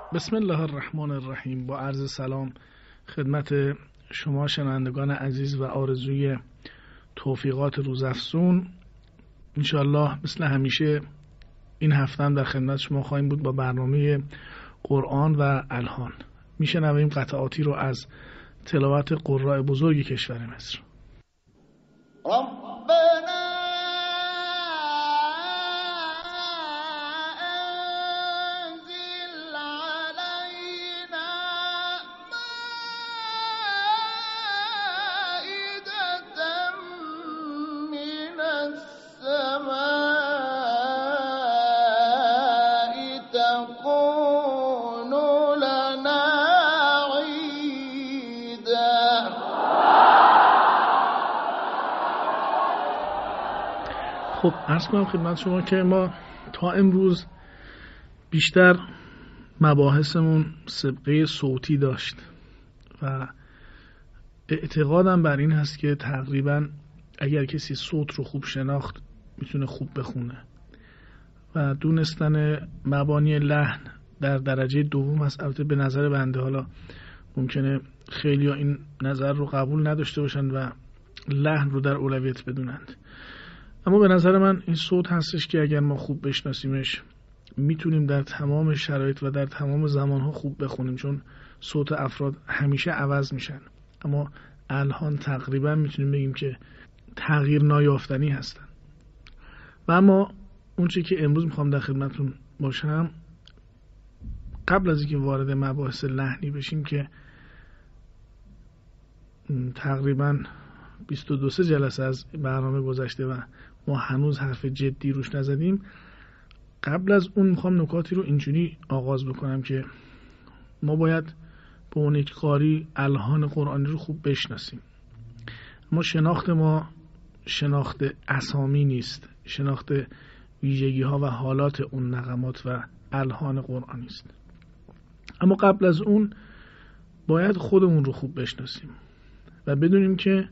بسم الله الرحمن الرحیم. با عرض سلام خدمت شما شنوندگان عزیز و آرزوی توفیقات روزافزون. انشالله مثل همیشه این هفته هم در خدمت شما خواهیم بود با برنامه قرآن و الهان. میشنویم قطعاتی رو از تلاوت قراء بزرگ کشور مصر. خب عرض کنم خدمت شما که ما تا امروز بیشتر مباحثمون سابقه صوتی داشت و اعتقادم بر این هست که تقریبا اگر کسی صوت رو خوب شناخت میتونه خوب بخونه و دونستن مبانی لحن در درجه دوم هست. البته به نظر بنده حالا ممکنه خیلی ها این نظر رو قبول نداشته باشن و لحن رو در اولویت بدونند، اما به نظر من این صوت هستش که اگر ما خوب بشناسیمش میتونیم در تمام شرایط و در تمام زمانها خوب بخونیم، چون صوت افراد همیشه عوض میشن، اما الهان تقریبا میتونیم بگیم که تغییر نایافتنی هستن. و اما اون چی که امروز میخوام در خدمتتون باشم، قبل از اینکه وارد مباحث لحنی بشیم که تقریبا 22 جلسه از برنامه گذشته و ما هنوز حرف جدی روش نزدیم، قبل از اون میخوام نکاتی رو اینجوری آغاز بکنم که ما باید به اون یک قاری الهان قرآنی رو خوب بشناسیم. اما شناخت ما شناخت اسامی نیست، شناخت ویژگی ها و حالات اون نغمات و الهان قرآنی است. اما قبل از اون باید خودمون رو خوب بشناسیم و بدونیم که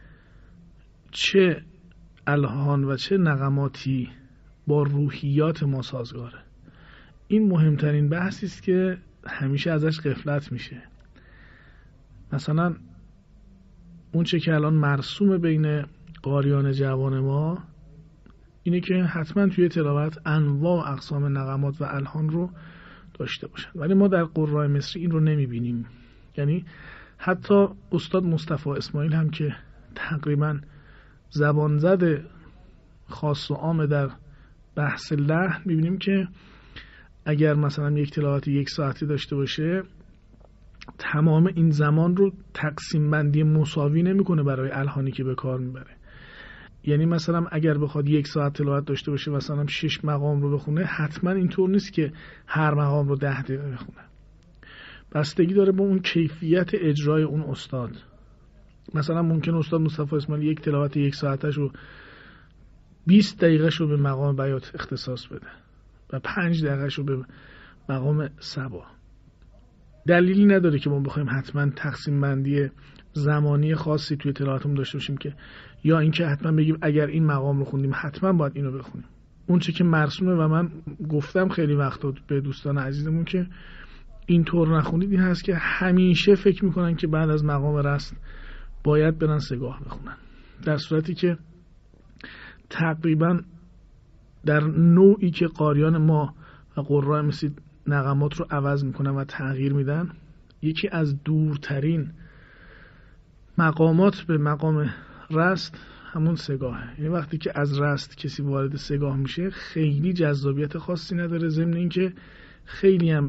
چه الهان و چه نغماتی با روحیات ما سازگاره. این مهمترین بحثی است که همیشه ازش غفلت میشه. مثلا اون چه که الان مرسوم بین قاریان جوان ما اینه که حتما توی تلاوت انواع و اقسام نغمات و الهان رو داشته باشن، ولی ما در قراء مصری این رو نمیبینیم. یعنی حتی استاد مصطفی اسماعیل هم که تقریبا زبان زد خاص و عام در بحث لحن، میبینیم که اگر مثلا یک تلاوت 1 ساعتی داشته باشه تمام این زمان رو تقسیم بندی مساوی نمیکنه برای الهانی که به کار میبره. یعنی مثلا اگر بخواد 1 ساعت تلاوت داشته باشه مثلا 6 مقام رو بخونه، حتما اینطور نیست که هر مقام رو 10 دقیقه بخونه. بستگی داره با اون کیفیت اجرای اون استاد. مثلا ممکن استاد مصطفی اسماعیل یک تلاوت 1 ساعتش رو 20 دقیقهش رو به مقام بیات اختصاص بده و 5 دقیقهش رو به مقام سبا. دلیلی نداره که ما بخوایم حتما تقسیم بندی زمانی خاصی توی تلاوتمون داشته باشیم که یا اینکه حتما بگیم اگر این مقام رو خوندیم حتما باید اینو بخونیم. اون چه که مرسومه و من گفتم خیلی وقتا به دوستان عزیزمون که اینطور نخونید، این هست که همیشه فکر میکنن که بعد از مقام رست باید برن سگاه بخونن، در صورتی که تقریبا در نوعی که قاریان ما و قراء مصری نغمات رو عوض میکنن و تغییر میدن، یکی از دورترین مقامات به مقام رست همون سگاهه. یعنی وقتی که از رست کسی وارد سگاه میشه خیلی جذابیت خاصی نداره، ضمن اینکه خیلی هم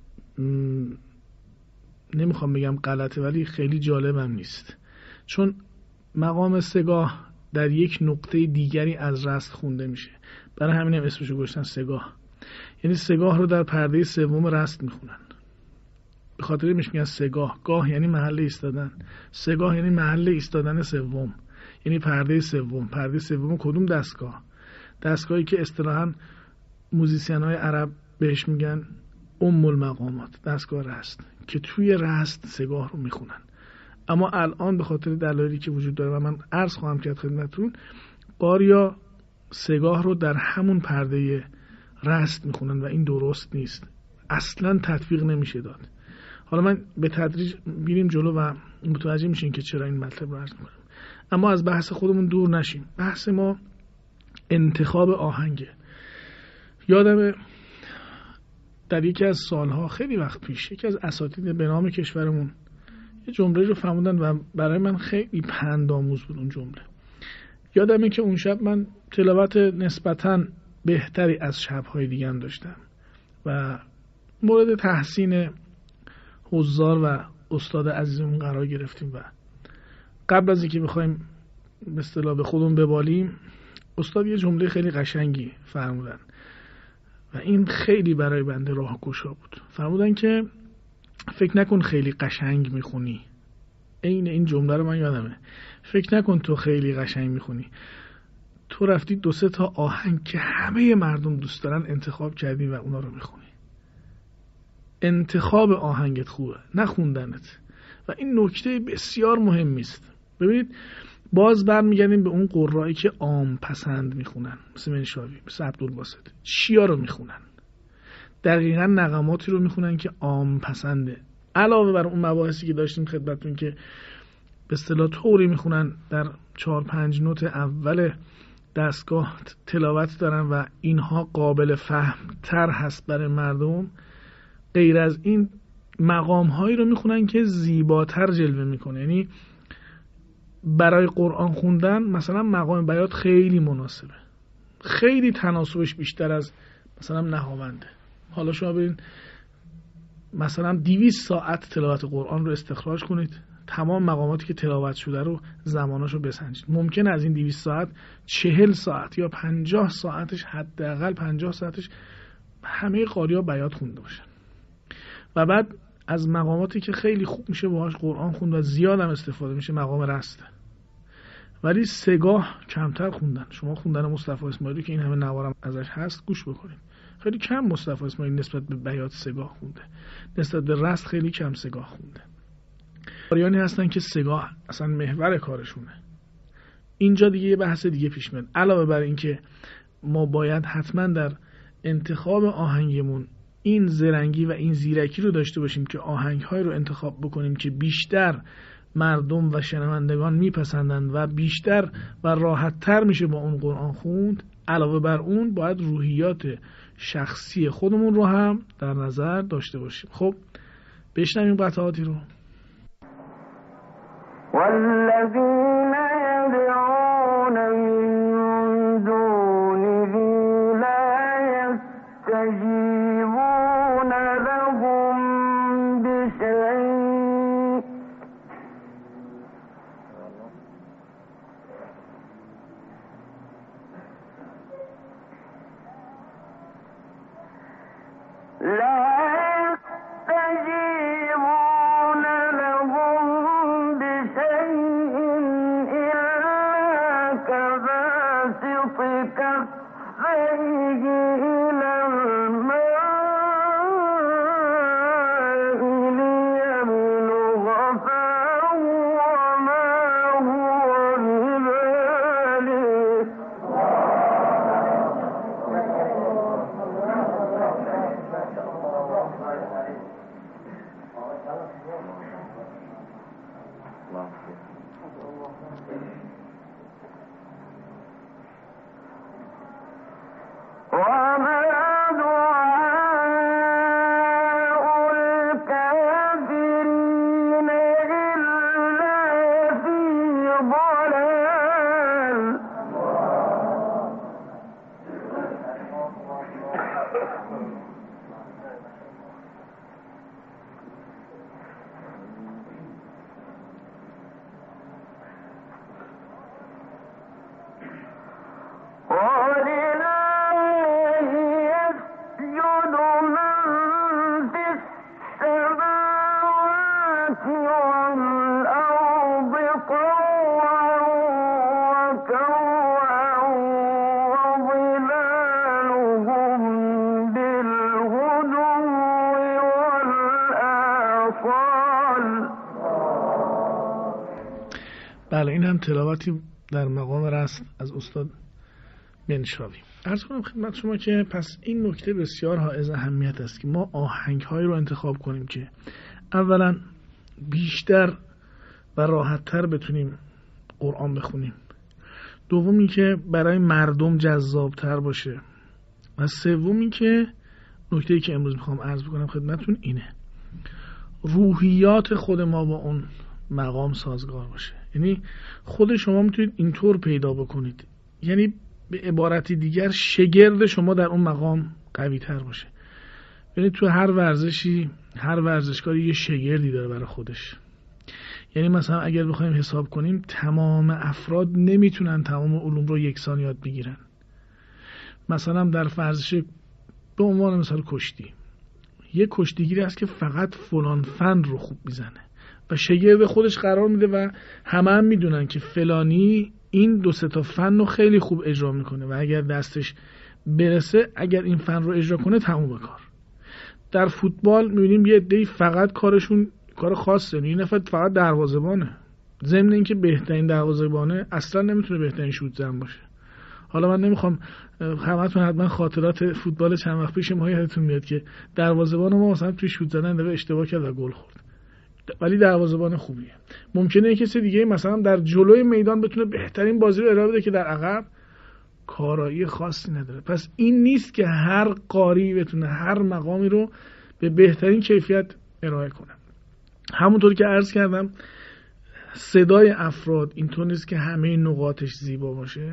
نمیخوام بگم غلطه ولی خیلی جالبم نیست، چون مقام سگاه در یک نقطه دیگری از رست خونده میشه. برای همین هم اسمشو گذاشتن سگاه. یعنی سگاه رو در پرده سوم رست میخونن، به خاطر اینش میگن سگاه. گاه یعنی محل ایستادن، سگاه یعنی محل ایستادن سوم، یعنی پرده سوم. پرده سوم کدوم دستگاه؟ دستگاهی که اصطلاحاً موزیسین های عرب بهش میگن ام المقامات، دستگاه رست، که توی رست سگاه رو میخونن. اما الان به خاطر دلایلی که وجود داره و من عرض خواهم کرد خدمتتون، قاریا سگاه رو در همون پرده رست میخونن و این درست نیست. اصلا تطبیق نمیشه داد. حالا من به تدریج بیریم جلو و متوجه میشین که چرا این مطلب رو عرض میکنم. اما از بحث خودمون دور نشیم. بحث ما انتخاب آهنگه. یادمه در یکی از سالها خیلی وقت پیش یکی از اساتید به نام کشورمون یه جمله رو فرمودن و برای من خیلی پندآموز بود اون جمله. یادمه که اون شب من تلاوت نسبتاً بهتری از شب‌های دیگه هم داشتم و مورد تحسین حضار و استاد عزیزمون قرار گرفتیم و قبل از اینکه بخوایم به اصطلاح به خودمون ببالیم استاد یه جمله خیلی قشنگی فرمودن و این خیلی برای بنده راهگشا بود. فرمودن که فکر نکن خیلی قشنگ میخونی. این جمله رو من یادمه. فکر نکن تو خیلی قشنگ میخونی. تو رفتی 2-3 تا آهنگ که همه مردم دوست دارن انتخاب کردی و اونا رو میخونی. انتخاب آهنگت خوبه، نه خوندنت. و این نکته بسیار مهمی است. ببینید باز برمیگردیم به اون قرایی که عام پسند میخونن، مثل منشاوی، مثل عبدالباسط. چیا رو میخونن؟ دقیقاً نغماتی رو میخونن که عام پسنده. علاوه بر اون مباحثی که داشتیم خدمتتون که به اصطلاح طوری میخونن در 4-5 نوت اول دستگاه تلاوت دارن و اینها قابل فهم تر هست برای مردم. غیر از این مقام هایی رو میخونن که زیباتر جلوه میکنه. یعنی برای قرآن خوندن مثلا مقام بیات خیلی مناسبه، خیلی تناسبش بیشتر از مثلا نهاونده. حالا شما برین مثلا 200 ساعت تلاوت قرآن رو استخراج کنید، تمام مقاماتی که تلاوت شده رو زماناشو بسنجید. ممکنه از این 200 ساعت 40 ساعت یا 50 ساعتش، حداقل 50 ساعتش همه قاری‌ها بیات خونده باشن. و بعد از مقاماتی که خیلی خوب میشه باهاش قرآن خوند و زیاد هم استفاده میشه مقام رسته، ولی سگاه کمتر خوندن. شما خوندن مصطفی اسماعیلی که این همه نوارم ازش هست گوش بکنید، خیلی کم مصطفی اسماعیلی نسبت به بیات سگاه خونده، نسبت به رست خیلی کم سگاه خونده. قاریانی هستن که سگاه اصلا محور کارشونه. اینجا دیگه یه بحث دیگه پیش میاد. علاوه بر این که ما باید حتما در انتخاب آهنگمون این زرنگی و این زیرکی رو داشته باشیم که آهنگ‌های رو انتخاب بکنیم که بیشتر مردم و شنوندگان میپسندند و بیشتر و راحت‌تر میشه با اون قرآن خوند. علاوه بر اون باید روحیات شخصی خودمون رو هم در نظر داشته باشیم. خب بشنویم قطعاتی رو. والذین یدعون من دونه لا یستجیبون لهم بشیء بله این هم تلاوتی در مقام رست از استاد منشاوی. عرض کنم خدمت شما که پس این نکته بسیار حائز اهمیت است که ما آهنگ‌هایی رو انتخاب کنیم که اولا بیشتر و راحت‌تر بتونیم قرآن بخونیم، دومی که برای مردم جذاب‌تر باشه، و سومی که نکته‌ای که امروز میخوام عرض بکنم خدمتتون اینه، روحیات خود ما با اون مقام سازگار باشه. یعنی خود شما میتونید اینطور پیدا بکنید، یعنی به عبارتی دیگر شگرد شما در اون مقام قوی تر باشه. یعنی تو هر ورزشی، هر ورزشکاری یه شگردی داره برای خودش. یعنی مثلا اگر بخوایم حساب کنیم تمام افراد نمیتونن تمام علوم رو یکسان یاد بگیرن. مثلا در ورزش به عنوان مثال کشتی، یه کشتیگیری هست که فقط فلان فن رو خوب میزنه و شگرد خودش قرار میده و همه هم میدونن که فلانی این 2-3 تا فن رو خیلی خوب اجرا میکنه و اگر دستش برسه، اگر این فن رو اجرا کنه تموم کار. در فوتبال میبینیم یه عده‌ای فقط کارشون کار خاصه، این نفر فقط دروازه‌بانه، ضمن اینکه بهترین دروازه‌بانه اصلا نمیتونه بهترین شوت زن باشه. حالا من نمیخوام همتون حتما خاطرات فوتبال چند وقت پیش ما یادتون میاد که دروازه‌بان ما مثلا توی شوت زدن دفعه اشتباه کرد و گل خورد، ولی دروازه‌بان خوبیه. ممکنه کسی دیگه مثلا در جلوی میدان بتونه بهترین بازی رو ارائه بده که در عقب کارایی خاصی نداره. پس این نیست که هر قاری بتونه هر مقامی رو به بهترین کیفیت ارائه کنه. همونطور که عرض کردم صدای افراد اینطور نیست که همه نقاطش زیبا باشه،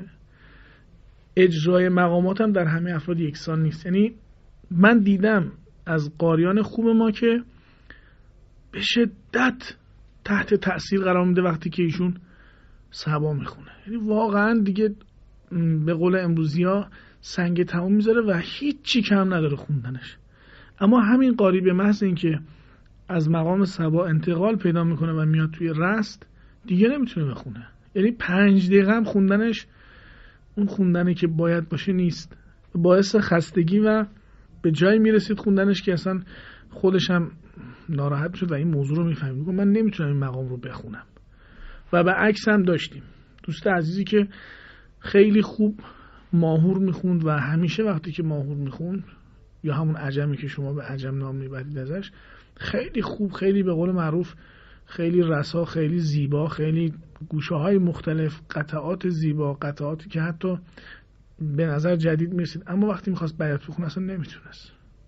اجرای مقامات هم در همه افراد یکسان نیست. یعنی من دیدم از قاریان خوب ما که به شدت تحت تأثیر قرار میده وقتی که ایشون صبا میخونه. یعنی واقعا دیگه به قول امروزی‌ها سنگ تمام میذاره و هیچی کم نداره خوندنش. اما همین قاری به محض اینکه از مقام صبا انتقال پیدا میکنه و میاد توی رست، دیگه نمیتونه بخونه. یعنی 5 دقیقه هم خوندنش اون خوندنی که باید باشه نیست، باعث خستگی و به جایی میرسید خوندنش که اصلا خودش هم ناراحت میشد و این موضوع رو میفهمید، میگه من نمیتونم این مقام رو بخونم. و به عکس هم داشتیم دوست عزیزی که خیلی خوب ماهور میخوند و همیشه وقتی که ماهور میخوند، یا همون عجمی که شما به عجم نام میبرید ازش، خیلی خوب، خیلی به قول معروف خیلی رسا، خیلی زیبا، خیلی گوشه های مختلف، قطعات زیبا، قطعاتی که حتی به نظر جدید میرسید، اما وقتی میخواست بیات بخونه اصلا نمیتونست.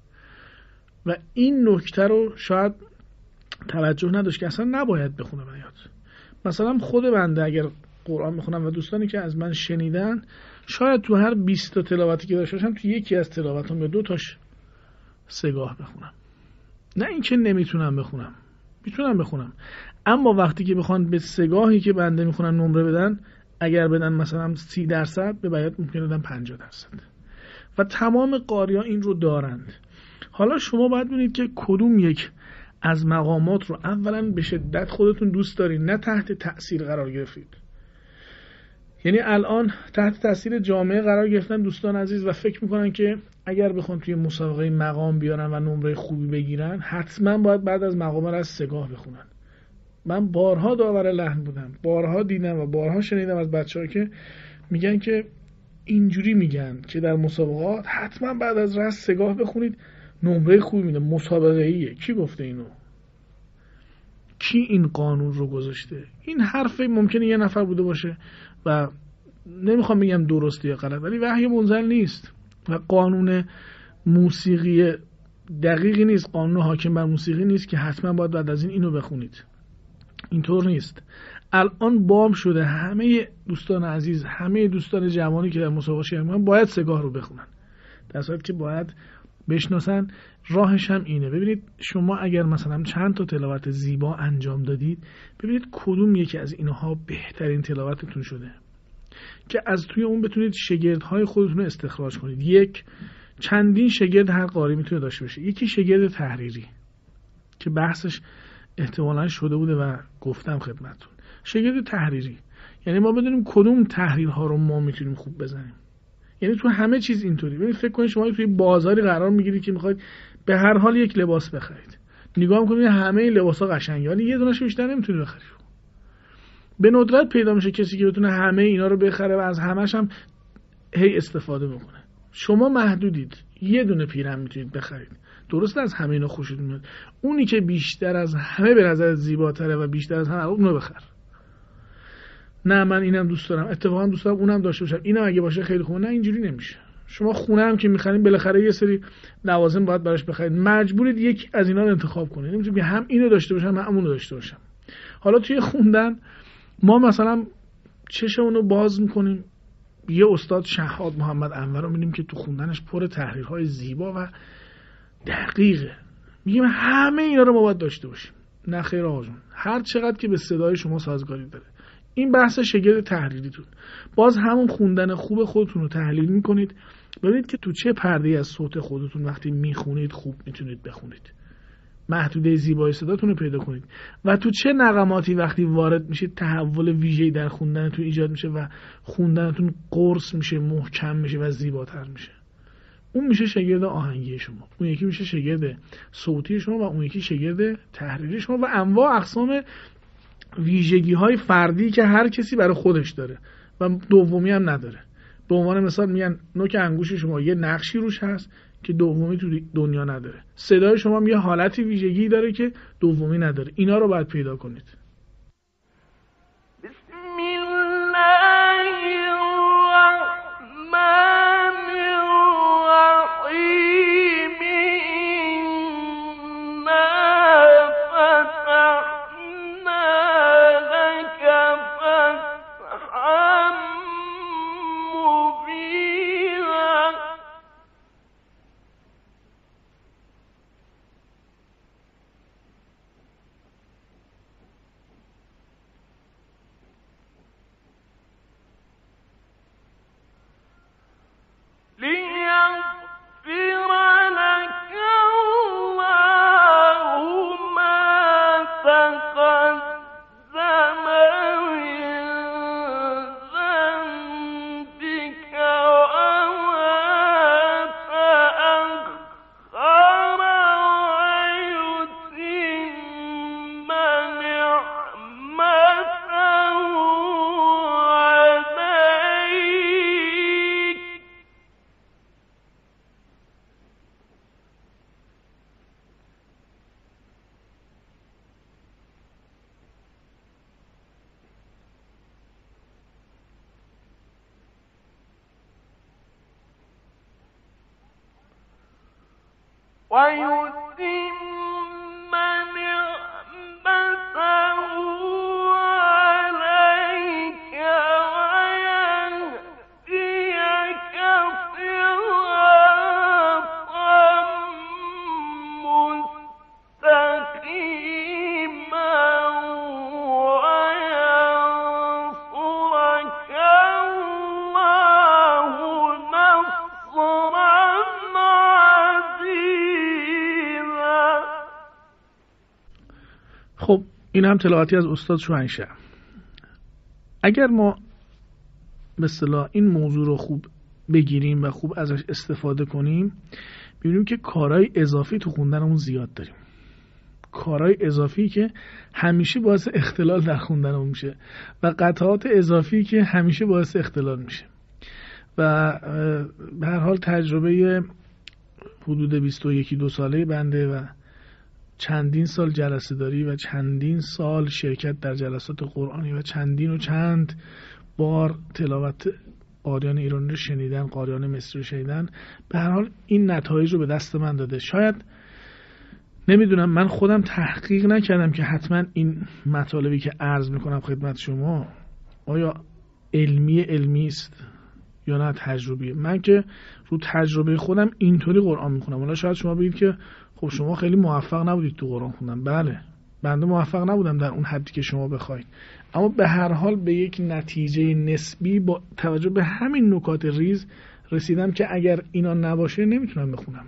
و این نکته رو شاید توجه نداشت که اصلا نباید بخونه بیات. مثلا خود بنده اگر قرآن میخونم و دوستانی که از من شنیدن، شاید تو هر 20 تا تلاوتی که داشته باشم تو یکی از تلاوتام یا 2 تاش سگاه بخونم. نه اینکه نمیتونم بخونم، میتونم بخونم، اما وقتی که بخوان به سگاهی که بنده میخونن نمره بدن، اگر بدن مثلا 30%، به بیات ممکنه بدن 50%. و تمام قاری‌ها این رو دارند. حالا شما باید ببینید که کدوم یک از مقامات رو اولا به شدت خودتون دوست دارین، نه تحت تأثیر قرار گرفتید. یعنی الان تحت تأثیر جامعه قرار گرفتن دوستان عزیز و فکر میکنن که اگر بخوان توی مسابقه مقام بیارن و نمره خوبی بگیرن، حتما باید بعد از مقام را از سگاه بخونن. من بارها داور لحن بودم، بارها دیدم و بارها شنیدم از بچه‌ها که میگن که اینجوری میگن که در مسابقات حتما بعد از رست سگاه بخونید، نمره خوبی میده. مسابقه ایه، کی گفته اینو؟ کی این قانون رو گذاشته؟ این حرف ممکنه یه نفر بوده باشه و نمیخوام بگم درسته یا غلط، ولی وحی منزل نیست و قانون موسیقی دقیقی نیست، قانون حاکم بر موسیقی نیست که حتما باید بعد از این اینو بخونید. اینطور نیست. الان بام شده همه دوستان عزیز، همه دوستان جوانی که در مسابقه شرکت می‌کنن باید سگاه رو بخونن، در صورتی که باید بشناسن. راهش هم اینه. ببینید شما اگر مثلا چند تا تلاوت زیبا انجام دادید، ببینید کدوم یکی از اینها بهترین تلاوتتون شده که از توی اون بتونید شگردهای خودتون رو استخراج کنید. یک چندین شگرد هر قاری میتونه داشته باشه. یکی شگرد تحریری که بحثش احتمالاً شده بوده و گفتم خدمتتون. شگرد تحریری یعنی ما بدونیم کدوم تحریرها رو ما میتونیم خوب بزنیم. یعنی تو همه چیز اینطوری. ببین فکر کنید شما توی بازاری قرار میگیرید که میخواید به هر حال یک لباس بخرید. نگاه میکنید همه لباسا قشنگه ولی یه دونهش بیشتر نمیتونید بخرید. به ندرت پیدا میشه کسی که بتونه همه اینا رو بخره و از همش هم هی استفاده بکنه. شما محدودید، یه دونه پیرهن میتونید بخرید. درسته از همه اینا خوشتون میاد، اونی که بیشتر از همه به نظر زیباتره و بیشتر از همه اونو بخر. نه من اینم دوست دارم، اتفاقا دوست دارم اونم داشته باشم، اینم اگه باشه خیلی خوبه. نه اینجوری نمیشه. شما خونه هم که می‌خرید بالاخره یه سری لوازم باید براش بخرید، مجبورید یک از اینا رو انتخاب کنید. نمی‌تونید هم اینو داشته باشم هم اونو داشته باشم. حالا توی خوندن ما مثلا چشمون رو باز می‌کنیم، یه استاد شهاب محمد انور رو می‌بینیم که تو خوندنش پر تحریرهای زیبا و دقیقه. میگیم همه اینا رو ما باید داشته باشیم. نه خیر آقا جون، هر چقدر که به صدای شما سازگاری داره. این بحث شگرد تحریریتون. باز همون خوندن خوب خودتون رو تحلیل میکنید، ببینید که تو چه پرده‌ای از صوت خودتون وقتی میخونید خوب میتونید بخونید، محدوده زیبایی صداتون رو پیدا کنید و تو چه نغماتی وقتی وارد میشید تحول ویژه‌ای در خوندنتون ایجاد میشه و خوندنتون قرص میشه، محکم میشه و زیباتر میشه. اون میشه شگرد آهنگی شما، اون یکی میشه شگرد صوتی شما و اون یکی شگرد تحریری شما و انواع اقسام ویژگی‌های فردی که هر کسی برای خودش داره و دومی هم نداره. به عنوان مثال میگن نوک انگوش شما یه نقشی روش هست که دومی تو دنیا نداره. صدای شما یه حالتی ویژگی داره که دومی نداره. اینا رو باید پیدا کنید. بسم الله الرحمن الرحیم. خب این هم تلاوتی از استاد شاهنشاه. اگر ما به اصطلاح این موضوع رو خوب بگیریم و خوب ازش استفاده کنیم، ببینیم که کارهای اضافی تو خوندنمون زیاد داریم. کارهای اضافی که همیشه باعث اختلال در خوندنمون میشه و قطعات اضافی که همیشه باعث اختلال میشه. و به هر حال تجربه حدود 21-22 ساله بنده و چندین سال جلسه داری و چندین سال شرکت در جلسات قرآنی و چند بار تلاوت قاریان ایرانی رو شنیدن، قاریان مصری رو شنیدن، به هر حال این نتایج رو به دست من داده. شاید نمیدونم، من خودم تحقیق نکردم که حتما این مطالبی که عرض میکنم خدمت شما آیا علمی است یا نه تجربیه. من که رو تجربه خودم اینطوری قرآن میخونم. حالا شاید شما بگید که خب شما خیلی موفق نبودید تو قرآن خوندن. بله، بنده موفق نبودم در اون حدی که شما بخواید، اما به هر حال به یک نتیجه نسبی با توجه به همین نکات ریز رسیدم که اگر اینا نباشه نمیتونم بخونم.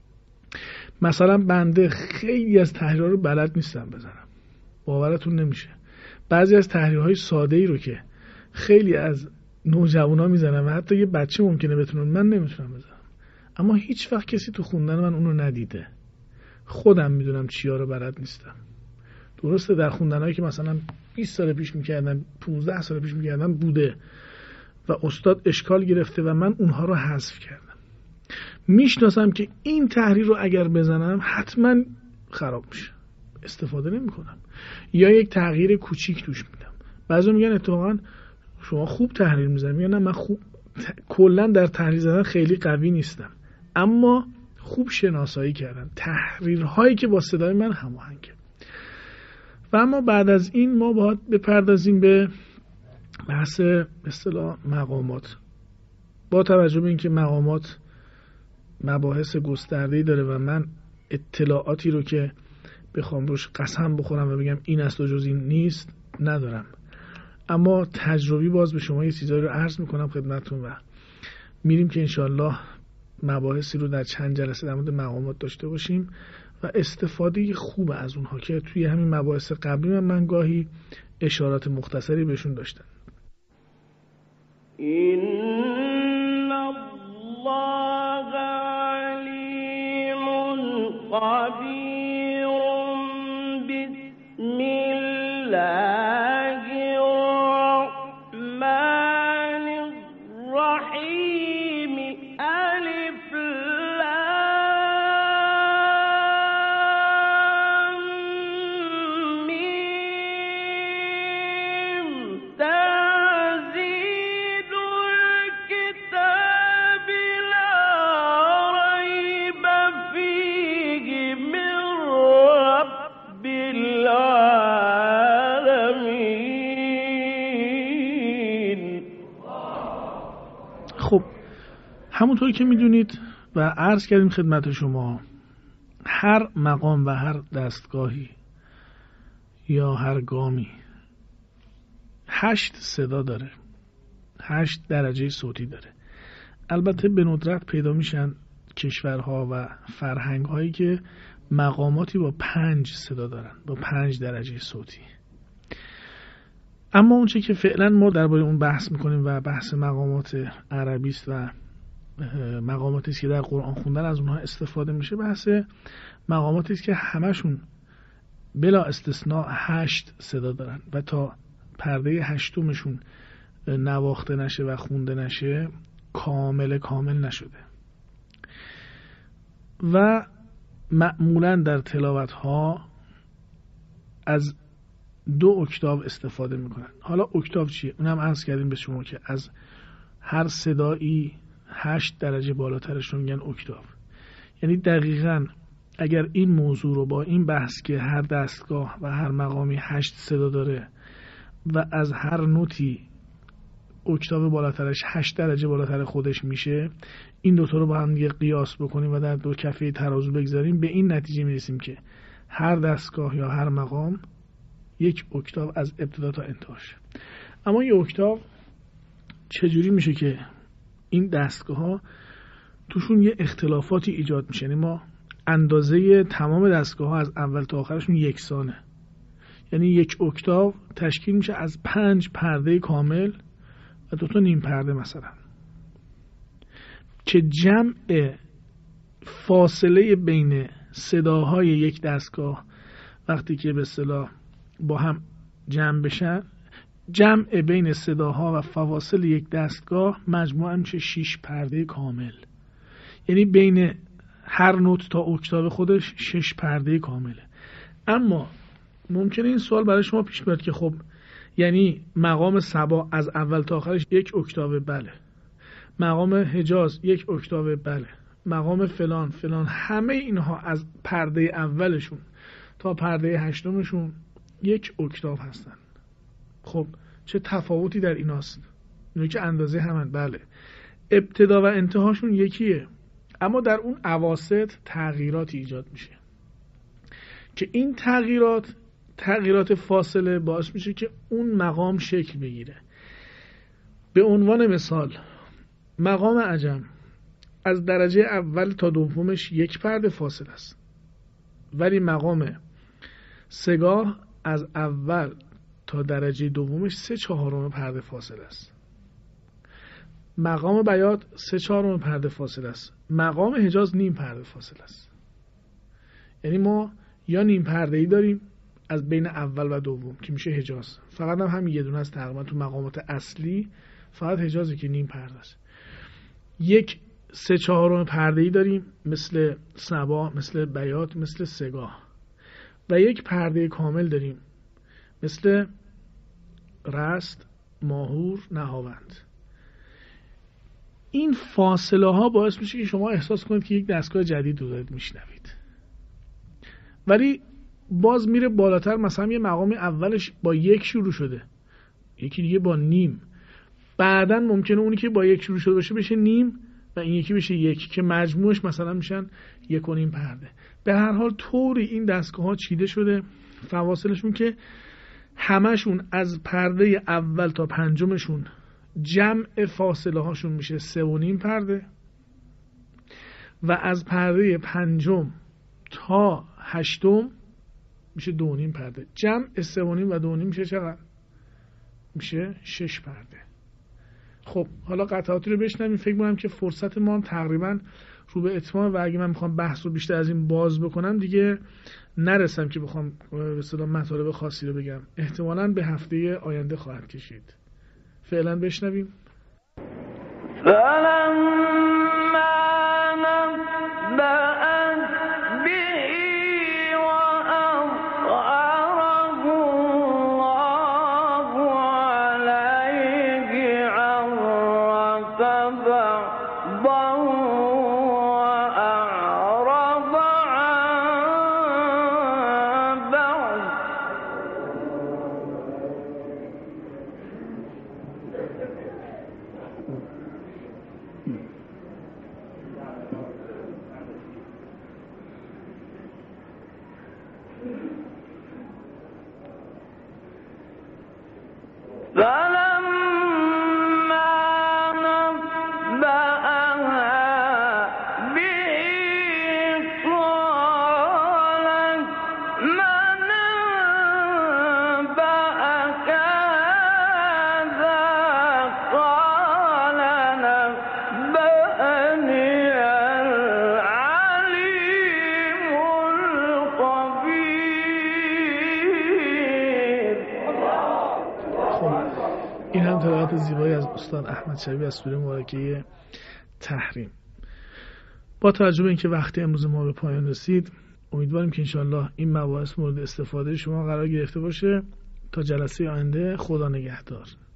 مثلا بنده خیلی از تحریرها رو بلد نیستم بزنم، باورتون نمیشه. بعضی از تحریرهای ساده‌ای رو که خیلی از نوجوانا میزنن و حتی یه بچه ممکنه بتونه، من نمیتونم بزنم. اما هیچ وقت کسی تو خوندن من اونو ندیده. خودم میدونم چیا رو بلد نیستم. درسته در خوندنایی که مثلا 20 سال پیش میکردن، 15 سال پیش میکردن بوده و استاد اشکال گرفته و من اونها رو حذف کردم. میشناسم که این تحریر رو اگر بزنم حتما خراب میشه، استفاده نمی کنم، یا یک تغییر کوچیک توش میدم. بعضی میگن اتفاقا شما خوب تحریر میزنی، میگن نه من خوب کلا در تحریر زدن خیلی قوی نیستم، اما خوب شناسایی کردم، تحریرهایی که با صدای من هماهنگه. و اما بعد از این ما باید بپردازیم به بحث به اصطلاح مقامات. با توجه به اینکه مقامات مباحث گسترده‌ای داره و من اطلاعاتی رو که بخوام روش قسم بخورم و بگم این است و جز این نیست ندارم، اما تجربی باز به شما یه چیزایی رو عرض میکنم خدمتتون و میریم که انشالله مباحثی رو در چند جلسه در مورد مقامات داشته باشیم و استفاده خوب از اونها که توی همین مباحث قبلی من گاهی اشارات مختصری بهشون داشتم. این الله علیم قدیر بسم الله همونطور که میدونید و عرض کردیم خدمت شما، هر مقام و هر دستگاهی یا هر گامی 8 صدا داره، 8 درجه صوتی داره. البته به ندرت پیدا میشن کشورها و فرهنگ‌هایی که مقاماتی با 5 صدا دارن، با 5 درجه صوتی. اما اونچه که فعلا ما درباره اون بحث میکنیم و بحث مقامات عربی است و مقاماتی است که در قرآن خوندن از اونها استفاده میشه، بحث مقاماتی است که همشون بلا استثناء 8 صدا دارن و تا پرده 8مشون نواخته نشه و خونده نشه کامل نشده. و معمولا در تلاوت ها از 2 اکتاو استفاده میکنن. حالا اکتاو چیه؟ اونم عرض کردیم به شما که از هر صدایی 8 درجه بالاترش رو میگن اکتاو. یعنی دقیقاً اگر این موضوع رو با این بحث که هر دستگاه و هر مقامی 8 صدا داره و از هر نوتی اکتاو بالاترش 8 درجه بالاتر خودش میشه، این دوتا رو با هم دیگه قیاس بکنیم و در 2 کفه ترازو بگذاریم، به این نتیجه میرسیم که هر دستگاه یا هر مقام 1 اکتاو از ابتدا تا انتهاش. اما 1 اکتاو چجوری میشه که این دستگاه ها توشون یه اختلافاتی ایجاد میشه؟ یعنی ما اندازه تمام دستگاه ها از اول تا آخرشون یکسانه، یعنی 1 اکتاو تشکیل میشه از 5 پرده کامل و 2 تا نیم پرده مثلا، که جمع فاصله بین صداهای یک دستگاه وقتی که به اصطلاح با هم جمع بشن، جمع بین صداها و فواصل یک دستگاه مجموعاً میشه 6 پرده کامل. یعنی بین هر نوت تا اکتاو خودش 6 پرده کامله. اما ممکنه این سوال برای شما پیش بیاد که خب یعنی مقام سبا از اول تا آخرش 1 اکتاو؟ بله. مقام حجاز 1 اکتاو؟ بله. مقام فلان فلان، همه اینها از پرده اولشون تا پرده 8مشون 1 اکتاو هستن. خب چه تفاوتی در ایناست؟ اینو که اندازه همن، بله. ابتدا و انتهاشون یکیه، اما در اون اواسط تغییراتی ایجاد میشه که این تغییرات فاصله باعث میشه که اون مقام شکل بگیره. به عنوان مثال مقام عجم از درجه اول تا دومش 1 پرده فاصله است، ولی مقام سگاه از اول تا درجه دومش 3/4 پرده فاصله است. مقام بیاض 3/4 پرده فاصله است. مقام حجاز نیم پرده فاصله است. یعنی ما یا نیم پرده‌ای داریم از بین اول و دوم که میشه حجاز، فقط هم همین یه دونه است تقریبا تو مقامات اصلی، فقط حجازی که نیم پرده است. 1 3/4 پرده‌ای داریم مثل صبا، مثل بیات، مثل سگاه، و یک پرده کامل داریم مثل رست، ماهور، نهاوند. این فاصله ها باعث میشه که شما احساس کنید که یک دستگاه جدید رو دارید میشنوید، ولی باز میره بالاتر. مثلا یه مقام اولش با 1 شروع شده، یکی دیگه با نیم، بعدن ممکنه اونی که با 1 شروع شده باشه بشه نیم و این یکی بشه 1، که مجموعش مثلا میشن 1.5 پرده. به هر حال طوری این دستگاه ها چیده شده فواصلشون که همشون از پرده اول تا پنجمشون جمع فاصله هاشون میشه 3.5 پرده، و از پرده پنجم تا 8م میشه 2.5 پرده. جمع 3.5 و 2.5 میشه چقدر؟ میشه 6 پرده. خب حالا قطعاتی رو بشنویم. فکر می‌کنم که فرصت ما هم تقریبا رو به اتمام و اگه من میخوام بحث رو بیشتر از این باز بکنم دیگه نرسم که بخوام به اصطلاح مطالب خاصی رو بگم. احتمالاً به هفته آینده خواهد کشید. فعلا بشنویم. زیبایی از استاد احمد شبیه از سوره مبارکه تحریم. با توجه به اینکه وقت امروز ما به پایان رسید، امیدواریم که انشالله این مباحث مورد استفاده شما قرار گرفته باشه. تا جلسه آینده، خدا نگهدار.